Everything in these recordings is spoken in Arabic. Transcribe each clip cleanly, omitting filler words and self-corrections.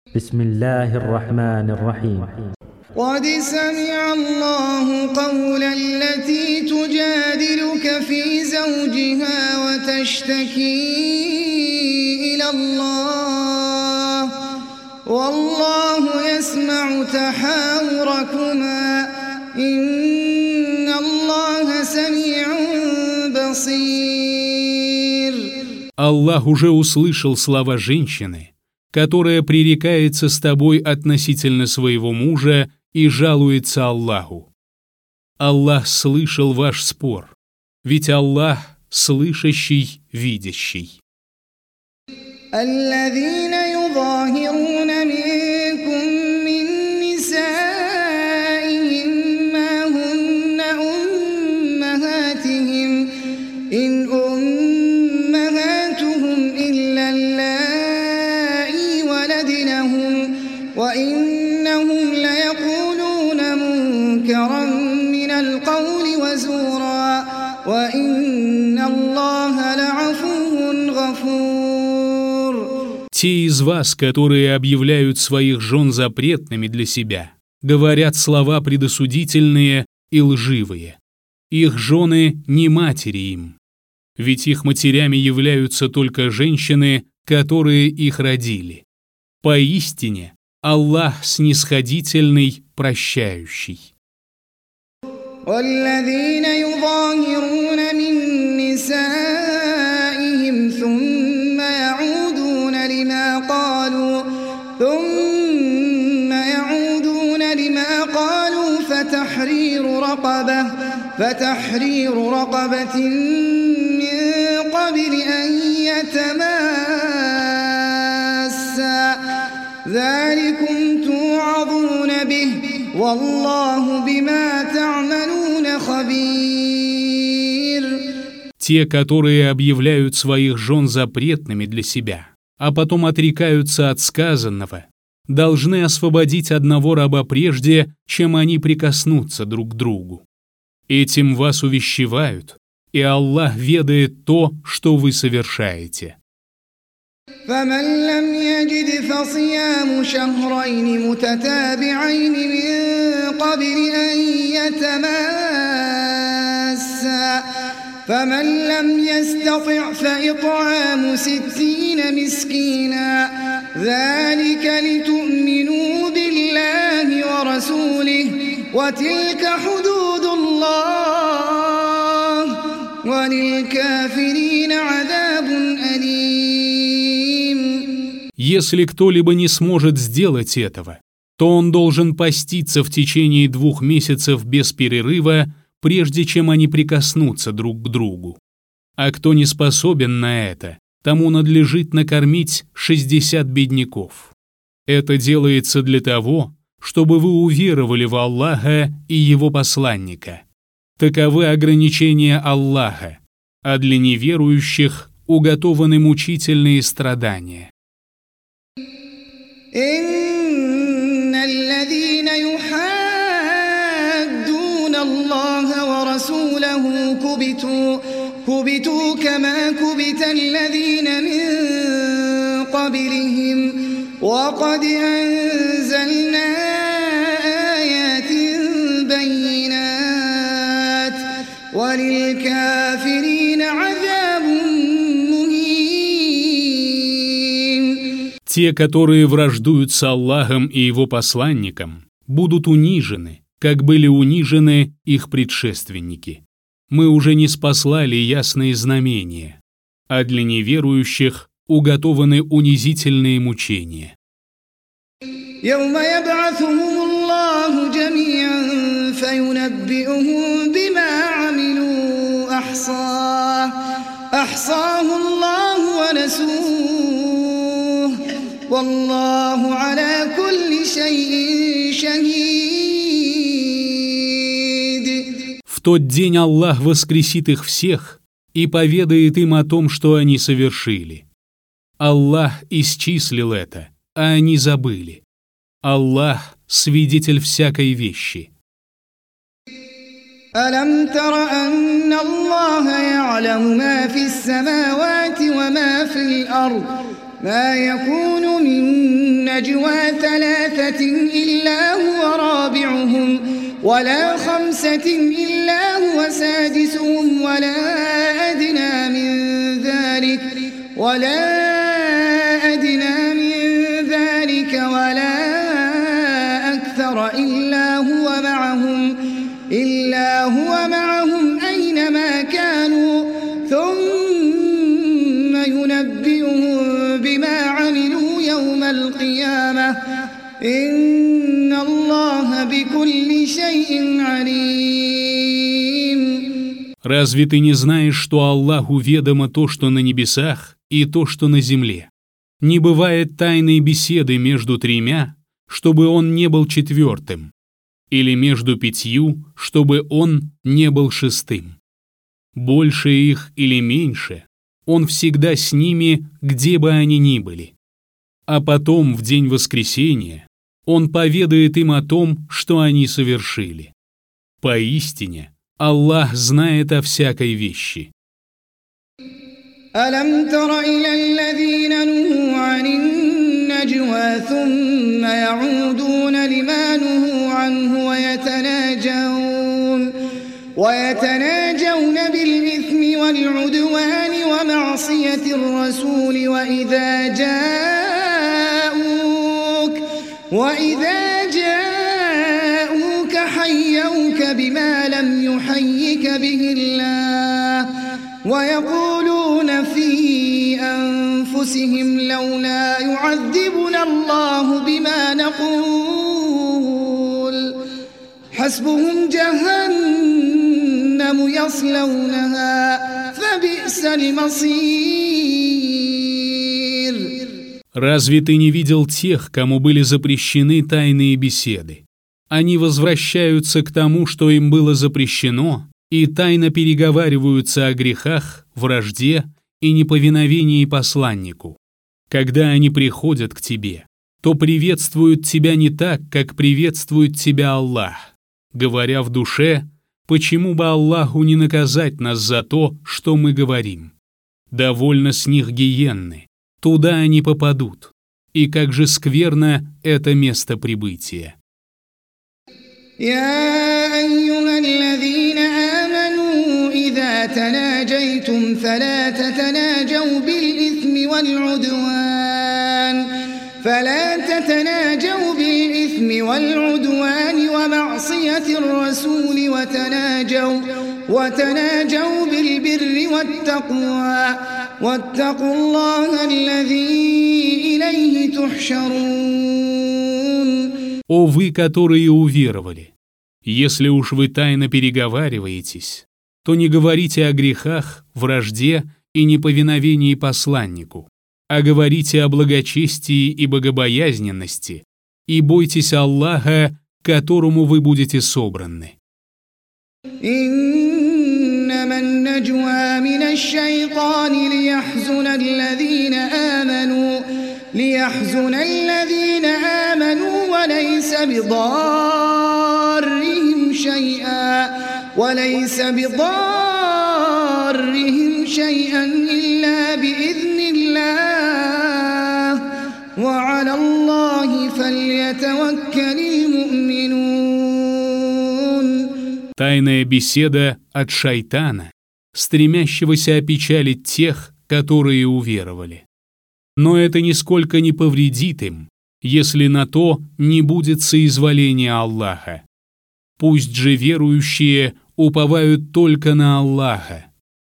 بسم الله الرحمن الرحيم. قد سمع الله قول التي تجادلك في زوجها وتشتكي إلى الله والله يسمع تحاوركما إن الله سميع بصير. Аллах уже услышал слова женщины, которая пререкается с тобой относительно своего мужа и жалуется Аллаху. Аллах слышал ваш спор, ведь Аллах слышащий, видящий. الذين يظاهرون منكم من نسائهم ما هن أمهاتهم إن أمهاتهم إلا اللائي ولدنهم وإنهم ليقولون منكرا من القول وزورا وإن الله لعفو غفور. Те из вас, которые объявляют своих жен запретными для себя, говорят слова предосудительные и лживые. Их жены не матери им, ведь их матерями являются только женщины, которые их родили. Поистине, Аллах снисходительный, прощающий. والذين يظاهرون من نسائهم ثم يعودون لما قالوا فتحرير رقبة من قبل أن يتماسا ذلكم توعظون به والله بما تعملون خبير. Те, которые объявляют своих жен запретными для себя, а потом отрекаются от сказанного, должны освободить одного раба прежде, чем они прикоснутся друг к другу. Этим вас увещевают, и Аллах ведает то, что вы совершаете. فمن لم يجد فصيام شهرين متتابعين من قبل أن يتماسا فمن لم يستطع فإطعام 60 مسكينا ذلك لتؤمنوا بالله ورسوله وتلك حدود الله وللكافرين عذاب أليم. Если кто-либо не сможет сделать этого, то он должен поститься в течение 2 месяцев без перерыва, прежде чем они прикоснутся друг к другу. А кто не способен на это, тому надлежит накормить 60 бедняков. Это делается для того, чтобы вы уверовали в Аллаха и Его посланника. Таковы ограничения Аллаха, а для неверующих уготованы мучительные страдания. إن الذين يحادون الله ورسوله كبتوا كما كبت الذين من قبلهم وقد أنزلنا آيات بينات وللكافرين عذاب Те, которые враждуют с Аллахом и Его посланником, будут унижены, как были унижены их предшественники. Мы уже не спаслали ясные знамения, а для неверующих уготованы унизительные мучения. يوم يبعثهم الله جميعا فينبئهم بما عملوا أحصاه الله ونسوه والله على كل شيء شهيد. В тот день Аллах воскресит их всех и поведает им о том, что они совершили. Аллах исчислил это, а они забыли. Аллах — свидетель всякой вещи. ألم تر أن الله يعلم ما في السماوات وما في الأرض ما يكون من نجوى ثلاثة إلا هو رابعهم ولا خمسة إلا هو سادسهم ولا أدنى من ذلك ولا أكثر إلا هو معهم أينما كانوا ثم ينبئهم بما عملوا يوم القيامة إن الله بكل شيء عليم. Разве ты не знаешь, что Аллаху ведомо то, что на небесах, и то, что на земле? Не бывает тайной беседы между тремя, чтобы он не был четвертым, или между пятью, чтобы он не был шестым. Больше их или меньше, он всегда с ними, где бы они ни были. А потом, в день воскресения, он поведает им о том, что они совершили. Поистине, Аллах знает о всякой вещи. ألم تر إلى الذين نهوا عن النجوى ثم يعودون لما نهوا عنه ويتناجون بالإثم والعدوان ومعصية الرسول وإذا جاءوك حيوك بما لم يحيك به الله ويقولون في أنفسهم لولا يعذبنا الله بما نقول حسبهم جهنم يصلونها فبئس المصير. Разве ты не видел тех, кому были запрещены тайные беседы? Они возвращаются к тому, что им было запрещено, и тайно переговариваются о грехах, вражде и неповиновении посланнику. Когда они приходят к тебе, то приветствуют тебя не так, как приветствует тебя Аллах, говоря в душе, почему бы Аллаху не наказать нас за то, что мы говорим. Довольно с них гиенны, туда они попадут, и как же скверно это место прибытия. يا أيها الذين آمنوا إذا تناجيتم فلا تتناجوا بالإثم والعدوان ومعصية الرسول وتناجوا بالبر والتقوى واتقوا الله الذي إليه تحشرون. О вы, которые уверовали! Если уж вы тайно переговариваетесь, то не говорите о грехах, вражде и неповиновении посланнику, а говорите о благочестии и богобоязненности, и бойтесь Аллаха, к которому вы будете собраны. إنما النجوى من الشيطان ليحزن الذين آمنوا وليس بضارهم شيئا إلا بإذن الله وعلى الله فليتوكل المؤمنون. Тайная беседа от шайтана, стремящегося опечалить тех, которые уверовали. Но это нисколько не повредит им, если на то не будет соизволения Аллаха. Пусть же верующие уповают только на Аллаха.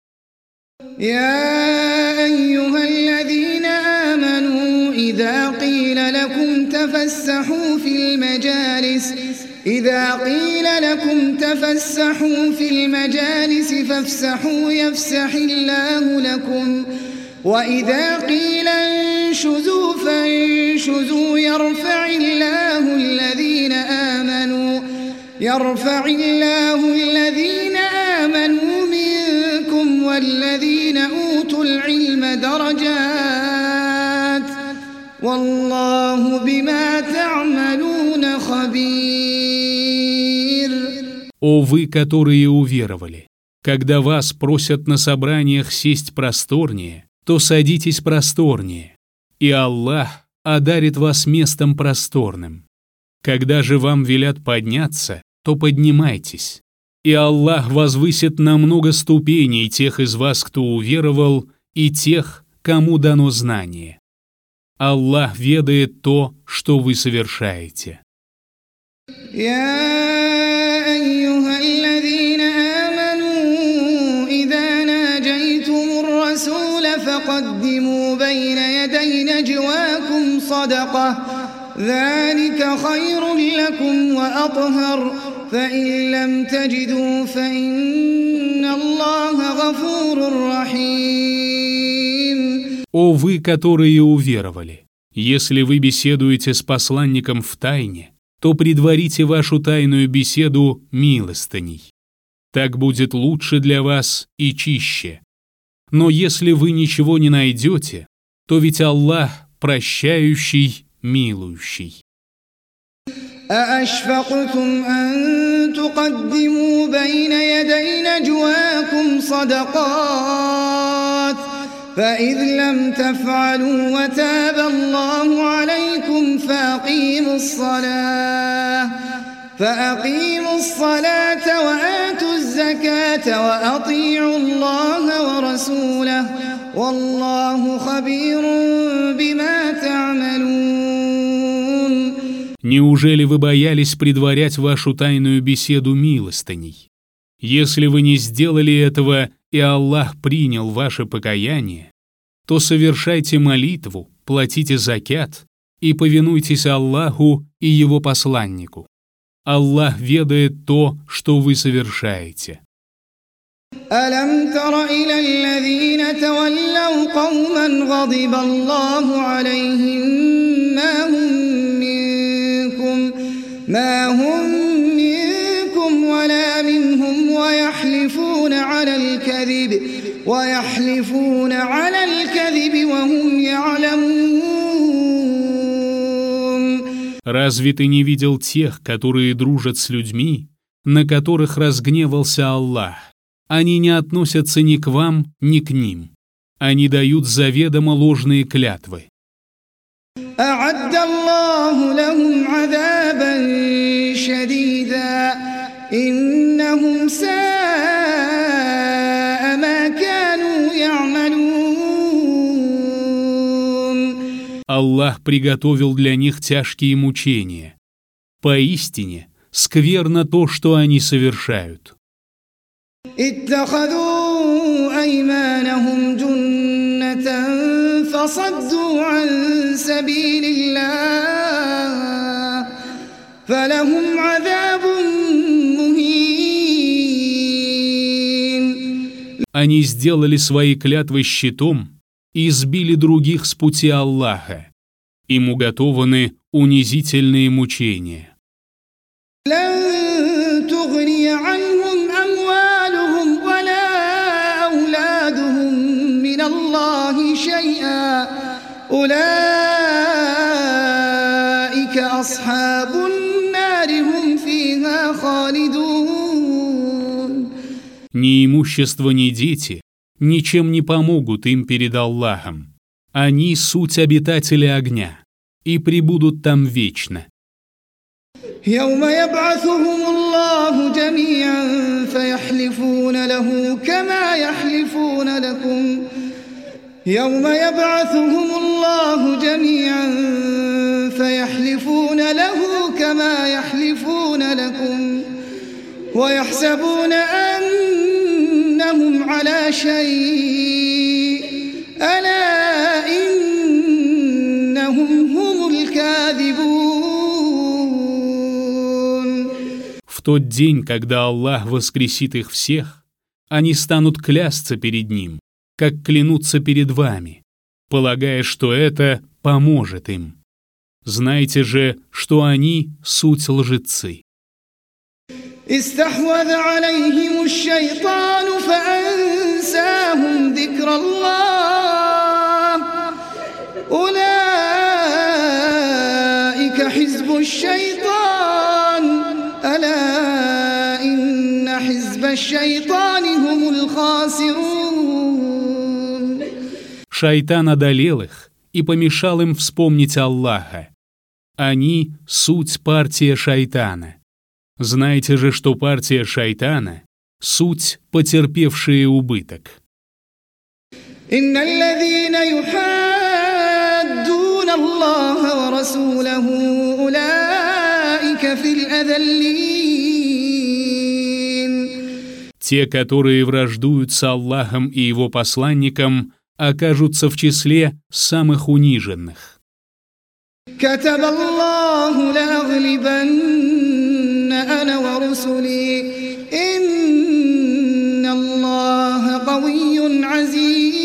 يا أيها الذين آمنوا إذا قيل لكم تفسحوا في المجالس فافسحوا يفسح الله لكم وإذا قيل انشزوا فانشزوا يرفع الله الذين آمنوا منكم والذين أوتوا العلم درجات والله بما تعملون خبير. О вы, которые уверовали! Когда вас просят на собраниях сесть просторнее, то садитесь просторнее, и Аллах одарит вас местом просторным. Когда же вам велят подняться, то поднимайтесь, и Аллах возвысит на много ступеней тех из вас, кто уверовал, и тех, кому дано знание. Аллах ведает то, что вы совершаете. فقدموا بين يدي نجواكم صدقة ذلك خير لكم وأطهر فإن لم تجدوا فإن الله غفور رحيم. О вы, которые уверовали, если вы беседуете с посланником в тайне, то предварите вашу тайную беседу милостыней. Так будет лучше для вас и чище. Но если вы ничего не найдете, то ведь Аллах прощающий, милующий. أأشفقتم أن تقدموا بين يدي نجواكم صدقات فإذ لم تفعلوا وتاب الله عليكم فأقيموا الصلاة وآتوا الزكاة وأطيعوا الله ورسوله والله خبير بما تعملون. Неужели вы боялись предварять вашу тайную беседу милостыней? Если вы не сделали этого, и Аллах принял ваше покаяние, то совершайте молитву, платите закят и повинуйтесь Аллаху и Его посланнику. Аллах ведает то, что вы совершаете. ألم تر إلى الذين تولوا قوما غضب الله عليهم ما هم منكم ولا منهم ويحلفون على الكذب وهم يعلمون. Разве ты не видел тех, которые дружат с людьми, на которых разгневался Аллах? Они не относятся ни к вам, ни к ним. Они дают заведомо ложные клятвы. أعد الله لهم عذابا شديدا إنهم ساء ما كانوا يعملون. Аллах приготовил для них тяжкие мучения. Поистине, скверно то, что они совершают. اتخذوا أيمانهم جنة فصدوا عن سبيل الله فلهم عذاب مهين. Они сделали свои клятвы щитом и сбили других с пути Аллаха. Им уготованы унизительные мучения. لن تغني عنهم أموالهم ولا أولادهم من الله شيئا أولئك أصحاب النار هم فيها خالدون. Ни имущество, ни дети ничем не помогут им перед Аллахом. Они суть обитатели огня и пребудут там вечно. يوم يبعثهم الله جميعا فيحلفون له كما يحلفون لكم ويحسبون أنهم على شيء ألا إنهم هم الكاذبون. В тот день, когда Аллах воскресит их всех, они станут клясться перед Ним, как клянутся перед вами, полагая, что это поможет им. Знайте же, что они суть лжецы. استحوذ عليهم الشيطان فأنساهم ذكر الله أولئك حزب الشيطان ألا إن حزب الشيطان هم الخاسرون. Шайтан одолел их, и помешал им вспомнить Аллаха. Они — суть партия шайтана. Знайте же, что партия шайтана — суть потерпевшие убыток. إن الذين يحادون الله ورسوله أولئك في الأذلين. Те, которые враждуют с Аллахом и Его посланником, окажутся в числе самых униженных. كتب الله لأغلبن أنا ورسلي إن الله قوي عزيز.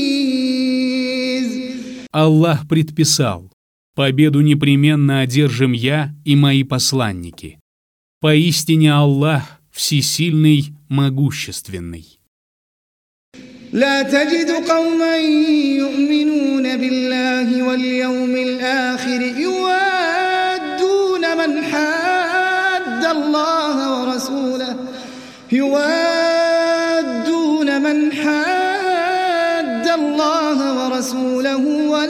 Аллах предписал: победу непременно одержим я и мои посланники. Поистине Аллах всесильный, могущественный. لا تجد قوما يؤمنون بالله واليوم الآخر يوادون من حاد الله ورسوله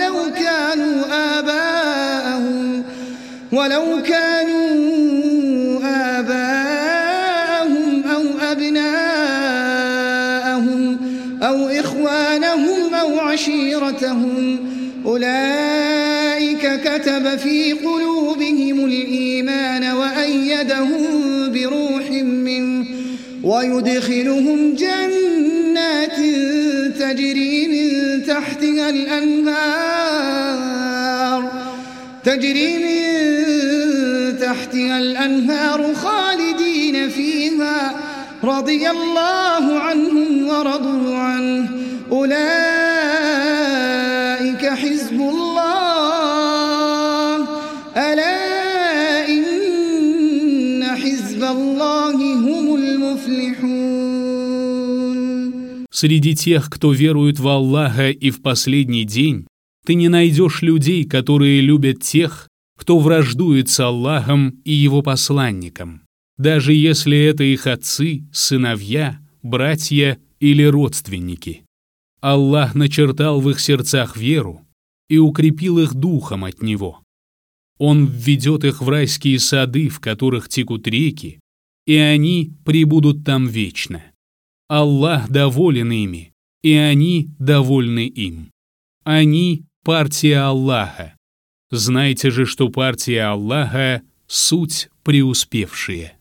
ولو كانوا آباءهم أو أبناءهم أو إخوانهم أو عشيرتهم أولئك كتب في قلوبهم الإيمان وأيدهم بروح منه ويدخلهم جنات تجري من تحتها الأنهار خالدين فيها رضي الله عنهم ورضوا عنه أولئك حزب الله ألا إن حزب الله هم المفلحون. Среди тех, кто верует в Аллаха и в последний день, ты не найдешь людей, которые любят тех, кто враждует с Аллахом и Его посланником, даже если это их отцы, сыновья, братья или родственники. Аллах начертал в их сердцах веру и укрепил их духом от Него. Он введет их в райские сады, в которых текут реки, и они пребудут там вечно. Аллах доволен ими, и они довольны им. Они — партия Аллаха. Знайте же, что партия Аллаха — суть преуспевшие.